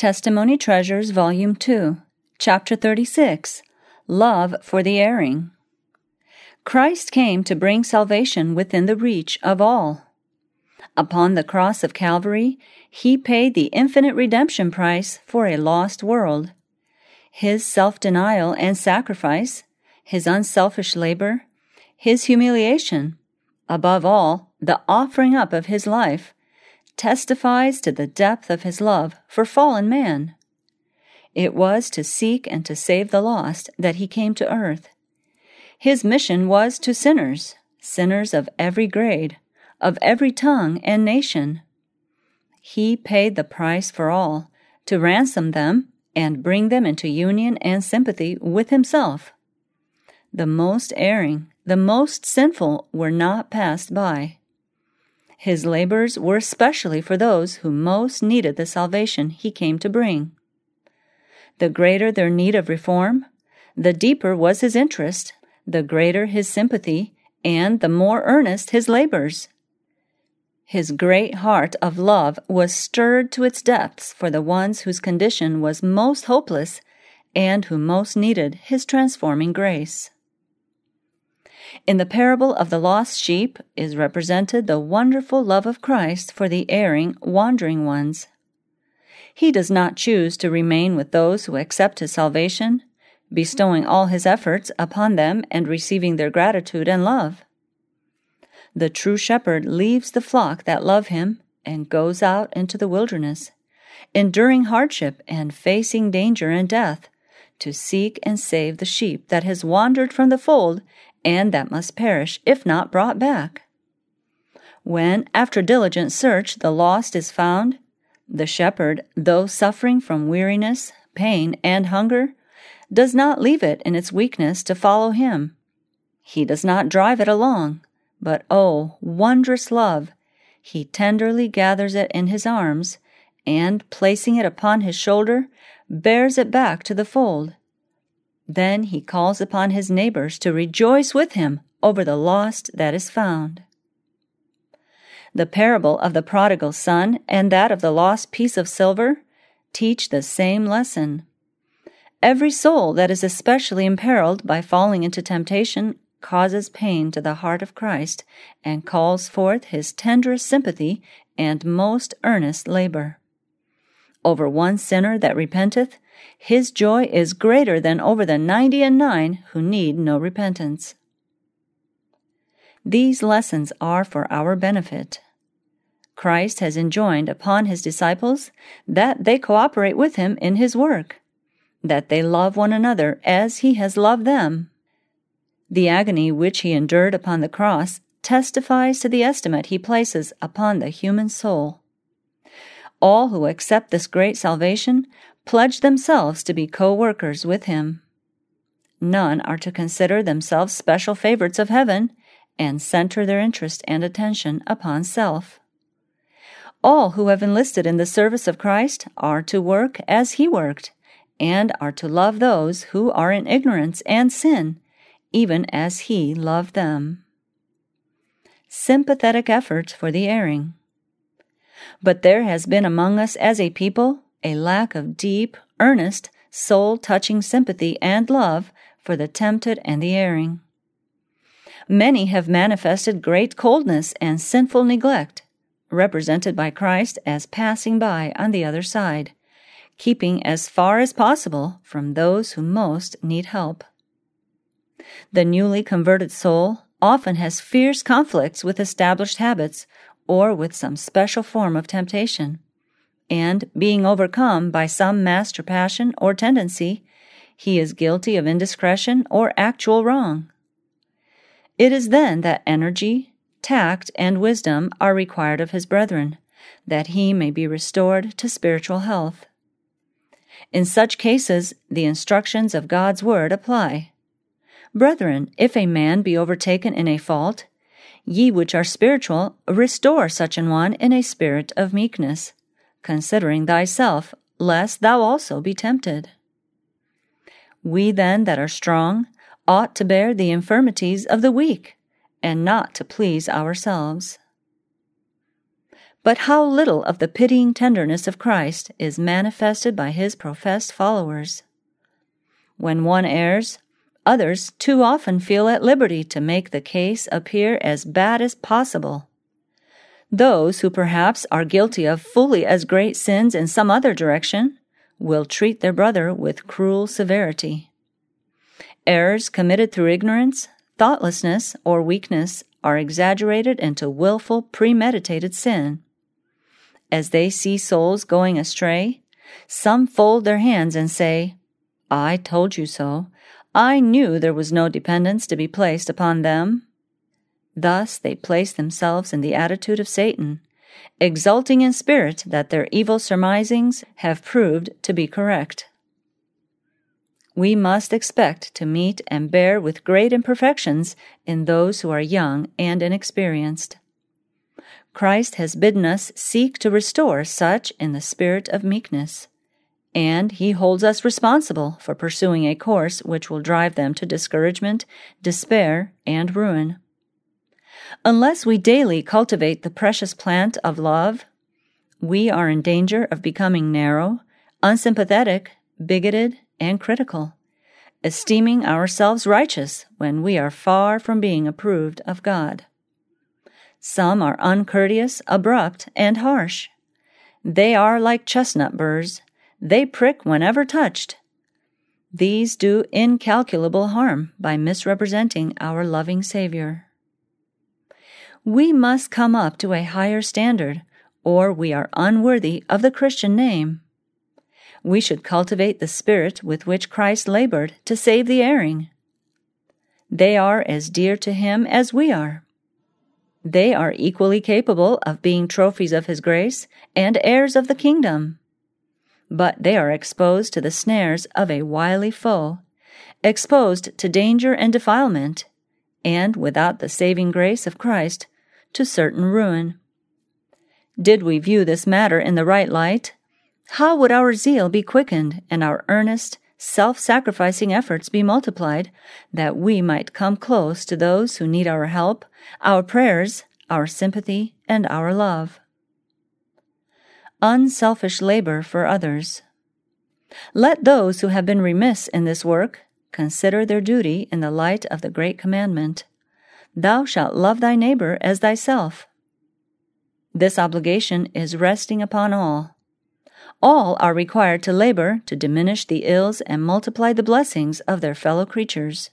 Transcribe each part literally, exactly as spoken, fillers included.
Testimony Treasures, Volume two, Chapter thirty-six, Love for the Erring. Christ came to bring salvation within the reach of all. Upon the cross of Calvary, He paid the infinite redemption price for a lost world. His self-denial and sacrifice, His unselfish labor, His humiliation, above all, the offering up of His life, testifies to the depth of His love for fallen man. It was to seek and to save the lost that He came to earth. His mission was to sinners, sinners of every grade, of every tongue and nation. He paid the price for all, to ransom them and bring them into union and sympathy with Himself. The most erring, the most sinful were not passed by. His labors were especially for those who most needed the salvation He came to bring. The greater their need of reform, the deeper was His interest, the greater His sympathy, and the more earnest His labors. His great heart of love was stirred to its depths for the ones whose condition was most hopeless and who most needed His transforming grace. In the parable of the lost sheep is represented the wonderful love of Christ for the erring, wandering ones. He does not choose to remain with those who accept His salvation, bestowing all His efforts upon them and receiving their gratitude and love. The true shepherd leaves the flock that love Him and goes out into the wilderness, enduring hardship and facing danger and death, to seek and save the sheep that has wandered from the fold and that must perish if not brought back. When, after diligent search, the lost is found, the shepherd, though suffering from weariness, pain, and hunger, does not leave it in its weakness to follow Him. He does not drive it along, but, oh, wondrous love, He tenderly gathers it in His arms, and, placing it upon His shoulder, bears it back to the fold. Then He calls upon His neighbors to rejoice with Him over the lost that is found. The parable of the prodigal son and that of the lost piece of silver teach the same lesson. Every soul that is especially imperiled by falling into temptation causes pain to the heart of Christ and calls forth His tenderest sympathy and most earnest labor. Over one sinner that repenteth, His joy is greater than over the ninety and nine who need no repentance. These lessons are for our benefit. Christ has enjoined upon His disciples that they cooperate with Him in His work, that they love one another as He has loved them. The agony which He endured upon the cross testifies to the estimate He places upon the human soul. All who accept this great salvation pledge themselves to be co-workers with Him. None are to consider themselves special favorites of heaven and center their interest and attention upon self. All who have enlisted in the service of Christ are to work as He worked, and are to love those who are in ignorance and sin, even as He loved them. Sympathetic effort for the erring. But there has been among us as a people a lack of deep, earnest, soul-touching sympathy and love for the tempted and the erring. Many have manifested great coldness and sinful neglect, represented by Christ as passing by on the other side, keeping as far as possible from those who most need help. The newly converted soul often has fierce conflicts with established habits or with some special form of temptation, and, being overcome by some master passion or tendency, he is guilty of indiscretion or actual wrong. It is then that energy, tact, and wisdom are required of his brethren, that he may be restored to spiritual health. In such cases, the instructions of God's word apply. Brethren, if a man be overtaken in a fault, ye which are spiritual, restore such an one in a spirit of meekness, considering thyself, lest thou also be tempted. We then that are strong ought to bear the infirmities of the weak, and not to please ourselves. But how little of the pitying tenderness of Christ is manifested by his professed followers. When one errs, others too often feel at liberty to make the case appear as bad as possible. Those who perhaps are guilty of fully as great sins in some other direction will treat their brother with cruel severity. Errors committed through ignorance, thoughtlessness, or weakness are exaggerated into willful, premeditated sin. As they see souls going astray, some fold their hands and say, "I told you so. I knew there was no dependence to be placed upon them." Thus they place themselves in the attitude of Satan, exulting in spirit that their evil surmisings have proved to be correct. We must expect to meet and bear with great imperfections in those who are young and inexperienced. Christ has bidden us seek to restore such in the spirit of meekness, and he holds us responsible for pursuing a course which will drive them to discouragement, despair, and ruin. Unless we daily cultivate the precious plant of love, we are in danger of becoming narrow, unsympathetic, bigoted, and critical, esteeming ourselves righteous when we are far from being approved of God. Some are uncourteous, abrupt, and harsh. They are like chestnut burrs. They prick whenever touched. These do incalculable harm by misrepresenting our loving Savior. We must come up to a higher standard, or we are unworthy of the Christian name. We should cultivate the spirit with which Christ labored to save the erring. They are as dear to him as we are. They are equally capable of being trophies of his grace and heirs of the kingdom. But they are exposed to the snares of a wily foe, exposed to danger and defilement, and without the saving grace of Christ, to certain ruin. Did we view this matter in the right light, how would our zeal be quickened and our earnest, self-sacrificing efforts be multiplied, that we might come close to those who need our help, our prayers, our sympathy, and our love. Unselfish labor for others. Let those who have been remiss in this work consider their duty in the light of the great commandment, "Thou shalt love thy neighbor as thyself." This obligation is resting upon all. All are required to labor to diminish the ills and multiply the blessings of their fellow creatures.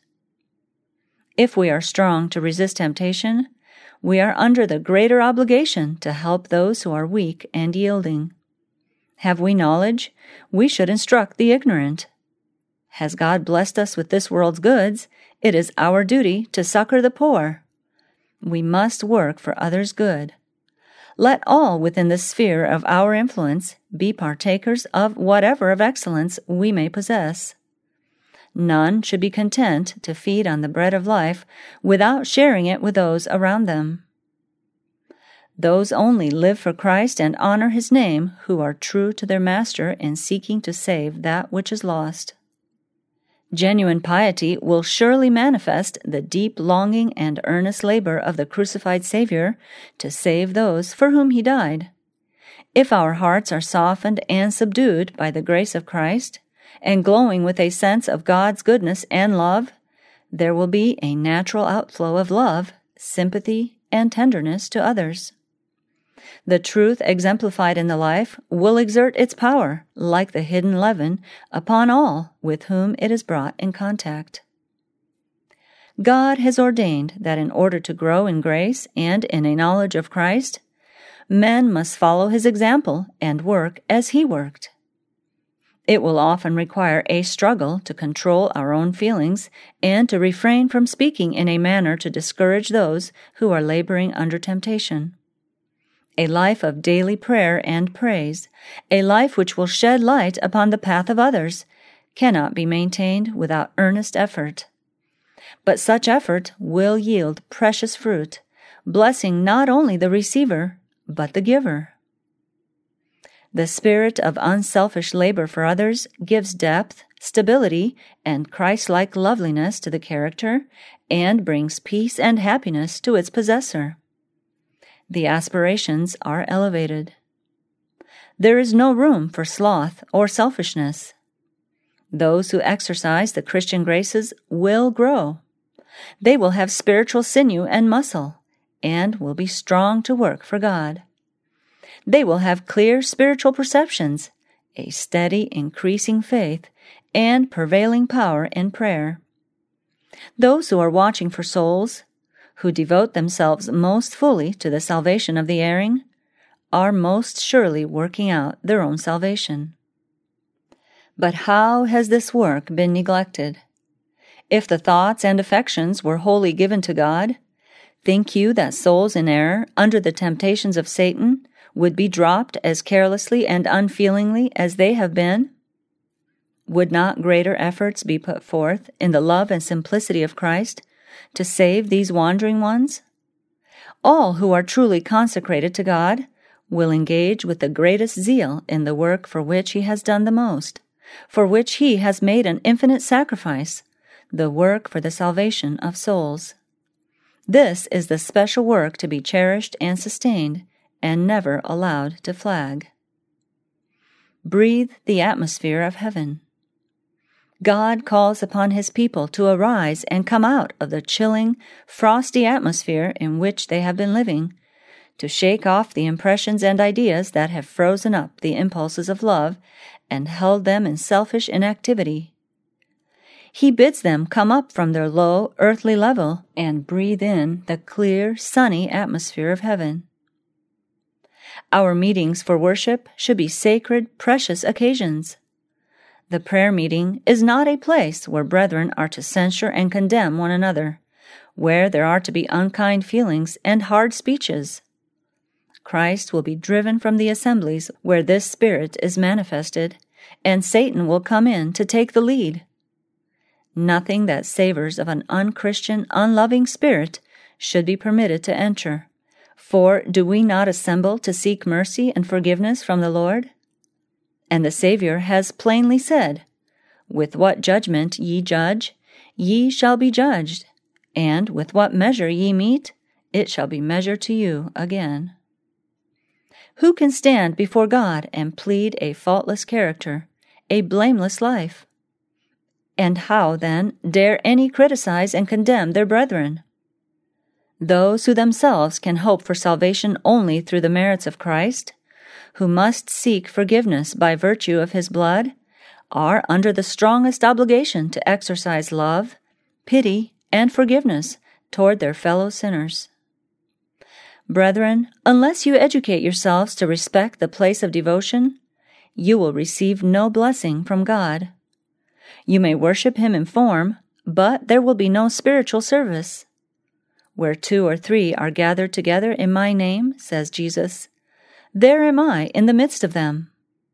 If we are strong to resist temptation, we are under the greater obligation to help those who are weak and yielding. Have we knowledge? We should instruct the ignorant. Has God blessed us with this world's goods? It is our duty to succor the poor. We must work for others' good. Let all within the sphere of our influence be partakers of whatever of excellence we may possess. None should be content to feed on the bread of life without sharing it with those around them. Those only live for Christ and honor his name who are true to their Master in seeking to save that which is lost. Genuine piety will surely manifest the deep longing and earnest labor of the crucified Savior to save those for whom he died. If our hearts are softened and subdued by the grace of Christ, and glowing with a sense of God's goodness and love, there will be a natural outflow of love, sympathy, and tenderness to others. The truth exemplified in the life will exert its power, like the hidden leaven, upon all with whom it is brought in contact. God has ordained that in order to grow in grace and in a knowledge of Christ, men must follow his example and work as he worked. It will often require a struggle to control our own feelings and to refrain from speaking in a manner to discourage those who are laboring under temptation. A life of daily prayer and praise, a life which will shed light upon the path of others, cannot be maintained without earnest effort. But such effort will yield precious fruit, blessing not only the receiver, but the giver. The spirit of unselfish labor for others gives depth, stability, and Christ-like loveliness to the character, and brings peace and happiness to its possessor. The aspirations are elevated. There is no room for sloth or selfishness. Those who exercise the Christian graces will grow. They will have spiritual sinew and muscle, and will be strong to work for God. They will have clear spiritual perceptions, a steady, increasing faith, and prevailing power in prayer. Those who are watching for souls, who devote themselves most fully to the salvation of the erring, are most surely working out their own salvation. But how has this work been neglected? If the thoughts and affections were wholly given to God, think you that souls in error, under the temptations of Satan, would be dropped as carelessly and unfeelingly as they have been? Would not greater efforts be put forth in the love and simplicity of Christ to save these wandering ones? All who are truly consecrated to God will engage with the greatest zeal in the work for which He has done the most, for which He has made an infinite sacrifice, the work for the salvation of souls. This is the special work to be cherished and sustained, and never allowed to flag. Breathe the atmosphere of heaven. God calls upon His people to arise and come out of the chilling, frosty atmosphere in which they have been living, to shake off the impressions and ideas that have frozen up the impulses of love and held them in selfish inactivity. He bids them come up from their low, earthly level and breathe in the clear, sunny atmosphere of heaven. Our meetings for worship should be sacred, precious occasions. The prayer meeting is not a place where brethren are to censure and condemn one another, where there are to be unkind feelings and hard speeches. Christ will be driven from the assemblies where this spirit is manifested, and Satan will come in to take the lead. Nothing that savors of an unchristian, unloving spirit should be permitted to enter. For do we not assemble to seek mercy and forgiveness from the Lord? And the Savior has plainly said, "With what judgment ye judge, ye shall be judged, and with what measure ye mete, it shall be measured to you again." Who can stand before God and plead a faultless character, a blameless life? And how, then, dare any criticize and condemn their brethren? Those who themselves can hope for salvation only through the merits of Christ, who must seek forgiveness by virtue of His blood, are under the strongest obligation to exercise love, pity, and forgiveness toward their fellow sinners. Brethren, unless you educate yourselves to respect the place of devotion, you will receive no blessing from God. You may worship Him in form, but there will be no spiritual service. Where two or three are gathered together in my name, says Jesus, there am I in the midst of them.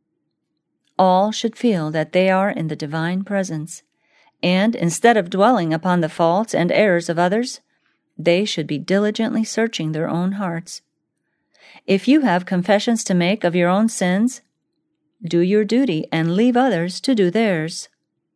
All should feel that they are in the divine presence, and instead of dwelling upon the faults and errors of others, they should be diligently searching their own hearts. If you have confessions to make of your own sins, do your duty and leave others to do theirs.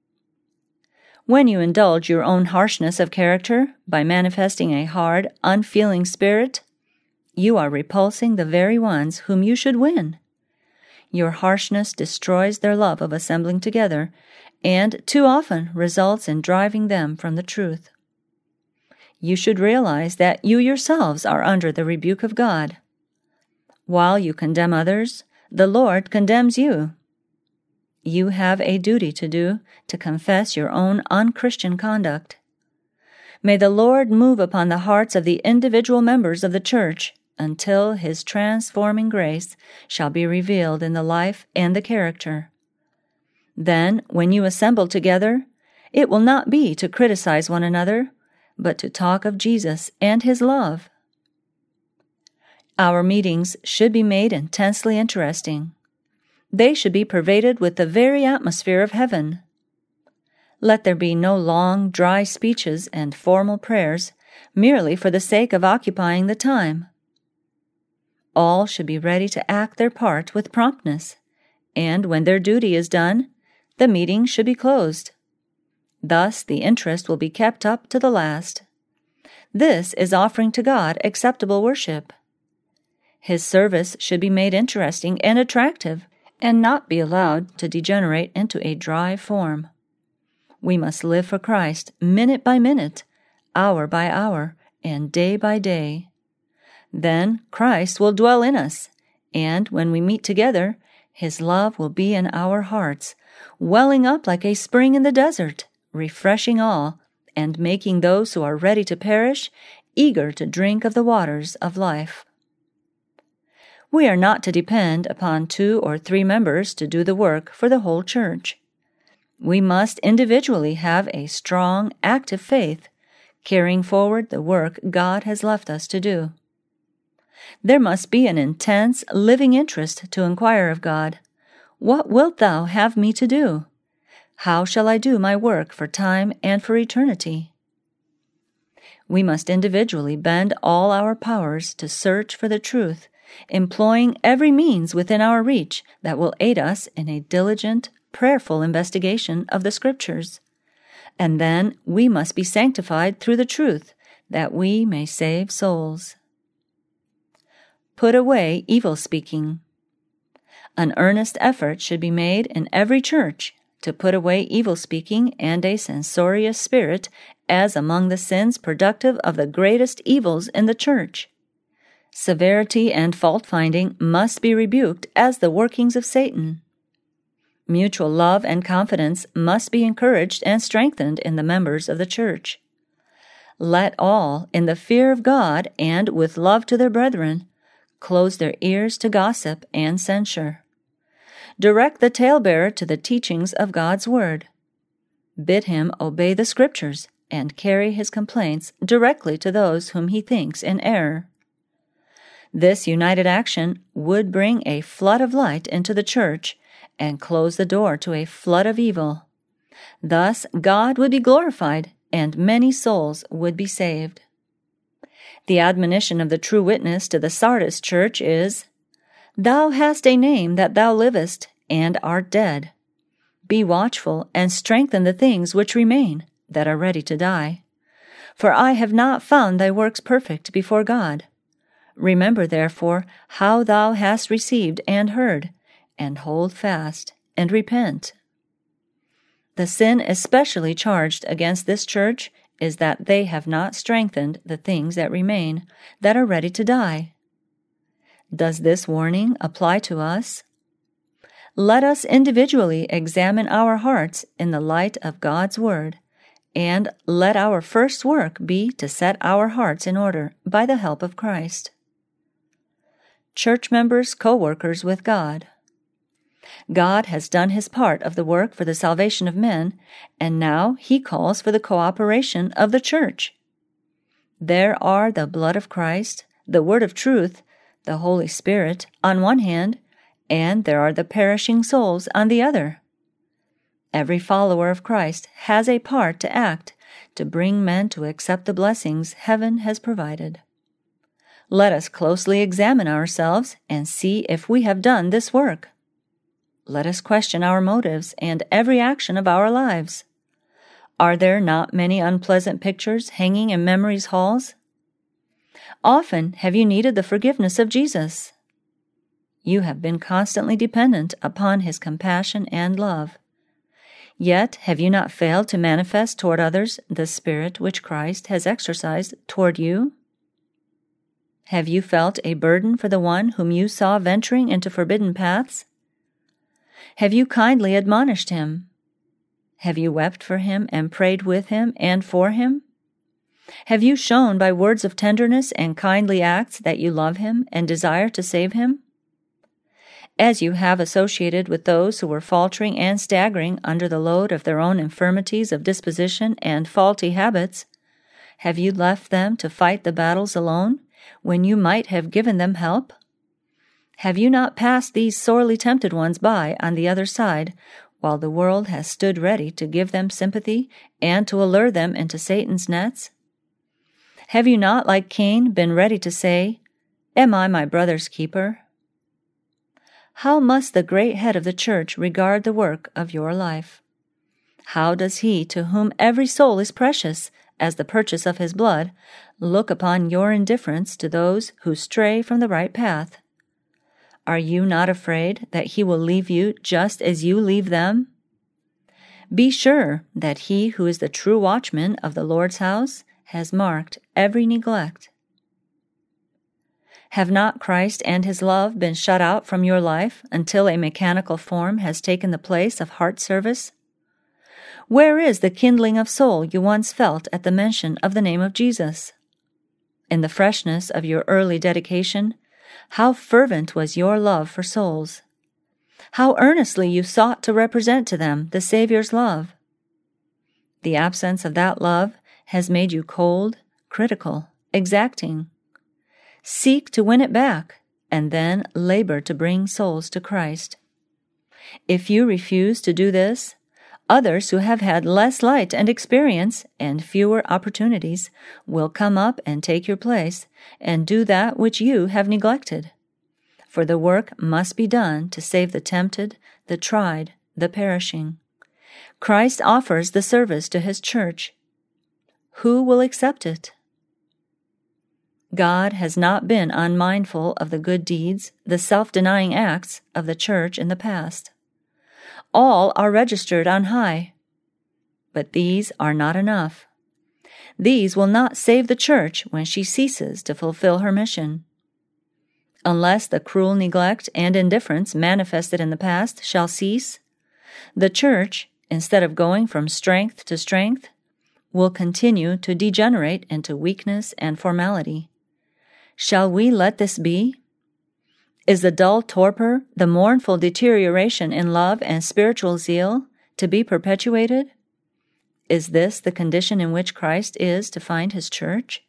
When you indulge your own harshness of character by manifesting a hard, unfeeling spirit, you are repulsing the very ones whom you should win. Your harshness destroys their love of assembling together, and too often results in driving them from the truth. You should realize that you yourselves are under the rebuke of God. While you condemn others, the Lord condemns you. You have a duty to do to confess your own unchristian conduct. May the Lord move upon the hearts of the individual members of the church until His transforming grace shall be revealed in the life and the character. Then, when you assemble together, it will not be to criticize one another, but to talk of Jesus and His love. Our meetings should be made intensely interesting. They should be pervaded with the very atmosphere of heaven. Let there be no long, dry speeches and formal prayers, merely for the sake of occupying the time. All should be ready to act their part with promptness, and when their duty is done, the meeting should be closed. Thus the interest will be kept up to the last. This is offering to God acceptable worship. His service should be made interesting and attractive, and not be allowed to degenerate into a dry form. We must live for Christ minute by minute, hour by hour, and day by day. Then Christ will dwell in us, and when we meet together, His love will be in our hearts, welling up like a spring in the desert, refreshing all, and making those who are ready to perish eager to drink of the waters of life. We are not to depend upon two or three members to do the work for the whole church. We must individually have a strong, active faith, carrying forward the work God has left us to do. There must be an intense, living interest to inquire of God, "What wilt Thou have me to do? How shall I do my work for time and for eternity?" We must individually bend all our powers to search for the truth, employing every means within our reach that will aid us in a diligent, prayerful investigation of the Scriptures. And then we must be sanctified through the truth, that we may save souls. Put away evil speaking. An earnest effort should be made in every church to put away evil speaking and a censorious spirit as among the sins productive of the greatest evils in the church. Severity and fault-finding must be rebuked as the workings of Satan. Mutual love and confidence must be encouraged and strengthened in the members of the church. Let all, in the fear of God and with love to their brethren, close their ears to gossip and censure. Direct the talebearer to the teachings of God's Word. Bid him obey the Scriptures and carry his complaints directly to those whom he thinks in error. This united action would bring a flood of light into the church and close the door to a flood of evil. Thus God would be glorified, and many souls would be saved. The admonition of the true witness to the Sardis church is, "Thou hast a name that thou livest, and art dead. Be watchful, and strengthen the things which remain, that are ready to die. For I have not found thy works perfect before God. Remember, therefore, how thou hast received and heard, and hold fast, and repent." The sin especially charged against this church is that they have not strengthened the things that remain, that are ready to die. Does this warning apply to us? Let us individually examine our hearts in the light of God's Word, and let our first work be to set our hearts in order by the help of Christ. Church members co-workers with God. God has done His part of the work for the salvation of men, and now He calls for the cooperation of the church. There are the blood of Christ, the word of truth, the Holy Spirit on one hand, and there are the perishing souls on the other. Every follower of Christ has a part to act to bring men to accept the blessings heaven has provided. Let us closely examine ourselves and see if we have done this work. Let us question our motives and every action of our lives. Are there not many unpleasant pictures hanging in memory's halls? Often have you needed the forgiveness of Jesus. You have been constantly dependent upon His compassion and love. Yet have you not failed to manifest toward others the spirit which Christ has exercised toward you? Have you felt a burden for the one whom you saw venturing into forbidden paths? Have you kindly admonished him? Have you wept for him and prayed with him and for him? Have you shown by words of tenderness and kindly acts that you love him and desire to save him? As you have associated with those who were faltering and staggering under the load of their own infirmities of disposition and faulty habits, have you left them to fight the battles alone when you might have given them help? Have you not passed these sorely tempted ones by on the other side, while the world has stood ready to give them sympathy and to allure them into Satan's nets? Have you not, like Cain, been ready to say, "Am I my brother's keeper?" How must the great head of the church regard the work of your life? How does he to whom every soul is precious as the purchase of his blood, look upon your indifference to those who stray from the right path? Are you not afraid that he will leave you just as you leave them? Be sure that he who is the true watchman of the Lord's house has marked every neglect. Have not Christ and his love been shut out from your life until a mechanical form has taken the place of heart service? Where is the kindling of soul you once felt at the mention of the name of Jesus? In the freshness of your early dedication, how fervent was your love for souls! How earnestly you sought to represent to them the Savior's love! The absence of that love has made you cold, critical, exacting. Seek to win it back, and then labor to bring souls to Christ. If you refuse to do this, others who have had less light and experience and fewer opportunities will come up and take your place and do that which you have neglected. For the work must be done to save the tempted, the tried, the perishing. Christ offers the service to his church. Who will accept it? God has not been unmindful of the good deeds, the self-denying acts of the church in the past. All are registered on high. But these are not enough. These will not save the church when she ceases to fulfill her mission. Unless the cruel neglect and indifference manifested in the past shall cease, the church, instead of going from strength to strength, will continue to degenerate into weakness and formality. Shall we let this be? Is the dull torpor, the mournful deterioration in love and spiritual zeal, to be perpetuated? Is this the condition in which Christ is to find his church?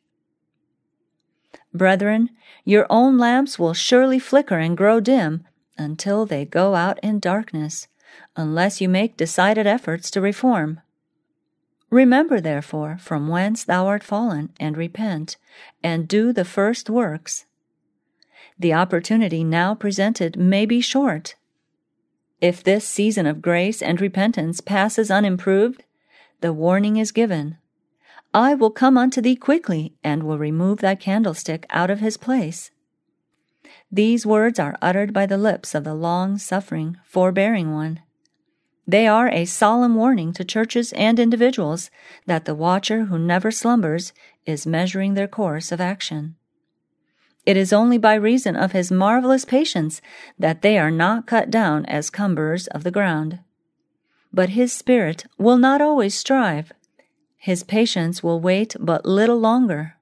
Brethren, your own lamps will surely flicker and grow dim until they go out in darkness, unless you make decided efforts to reform. Remember, therefore, from whence thou art fallen, and repent, and do the first works. The opportunity now presented may be short. If this season of grace and repentance passes unimproved, the warning is given. I will come unto thee quickly, and will remove thy candlestick out of his place. These words are uttered by the lips of the long-suffering, forbearing one. They are a solemn warning to churches and individuals that the watcher who never slumbers is measuring their course of action. It is only by reason of his marvelous patience that they are not cut down as cumberers of the ground. But his spirit will not always strive. His patience will wait but little longer.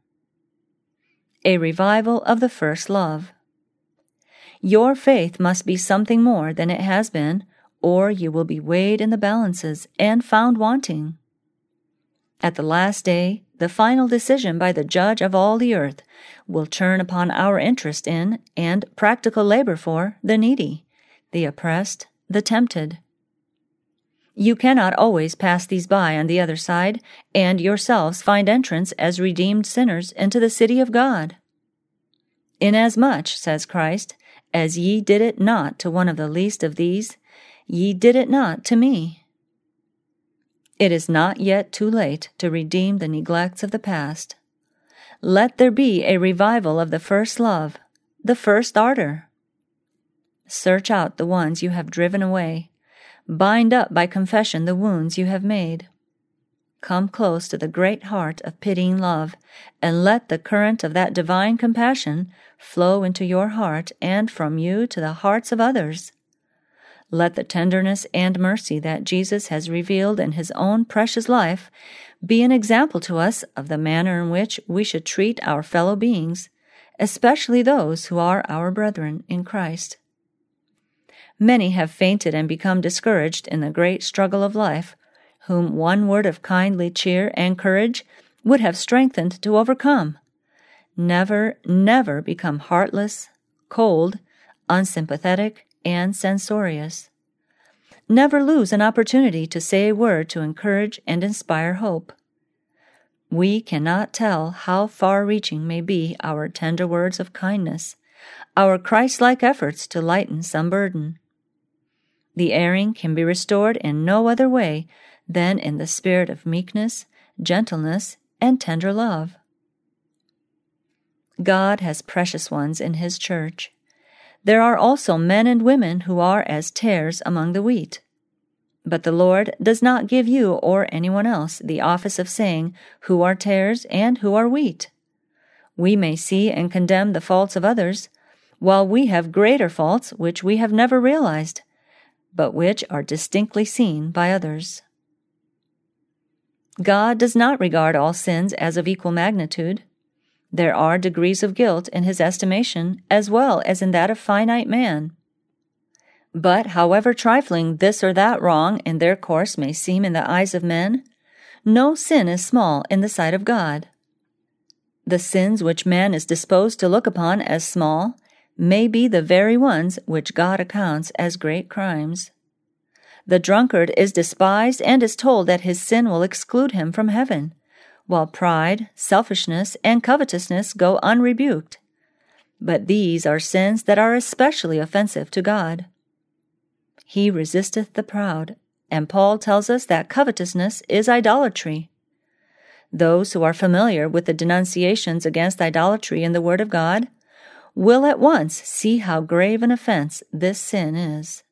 A revival of the first love. Your faith must be something more than it has been, or you will be weighed in the balances and found wanting. At the last day, the final decision by the Judge of all the earth will turn upon our interest in and practical labor for the needy, the oppressed, the tempted. You cannot always pass these by on the other side, and yourselves find entrance as redeemed sinners into the city of God. Inasmuch, says Christ, as ye did it not to one of the least of these, ye did it not to me. It is not yet too late to redeem the neglects of the past. Let there be a revival of the first love, the first ardor. Search out the ones you have driven away. Bind up by confession the wounds you have made. Come close to the great heart of pitying love, and let the current of that divine compassion flow into your heart and from you to the hearts of others. Let the tenderness and mercy that Jesus has revealed in his own precious life be an example to us of the manner in which we should treat our fellow beings, especially those who are our brethren in Christ. Many have fainted and become discouraged in the great struggle of life, whom one word of kindly cheer and courage would have strengthened to overcome. Never, never become heartless, cold, unsympathetic, and censorious. Never lose an opportunity to say a word to encourage and inspire hope. We cannot tell how far-reaching may be our tender words of kindness, our Christ-like efforts to lighten some burden. The erring can be restored in no other way than in the spirit of meekness, gentleness, and tender love. God has precious ones in His church. There are also men and women who are as tares among the wheat. But the Lord does not give you or anyone else the office of saying who are tares and who are wheat. We may see and condemn the faults of others, while we have greater faults which we have never realized, but which are distinctly seen by others. God does not regard all sins as of equal magnitude. There are degrees of guilt in His estimation as well as in that of finite man. But however trifling this or that wrong in their course may seem in the eyes of men, no sin is small in the sight of God. The sins which man is disposed to look upon as small may be the very ones which God accounts as great crimes. The drunkard is despised and is told that his sin will exclude him from heaven, while pride, selfishness, and covetousness go unrebuked. But these are sins that are especially offensive to God. He resisteth the proud, and Paul tells us that covetousness is idolatry. Those who are familiar with the denunciations against idolatry in the Word of God will at once see how grave an offense this sin is.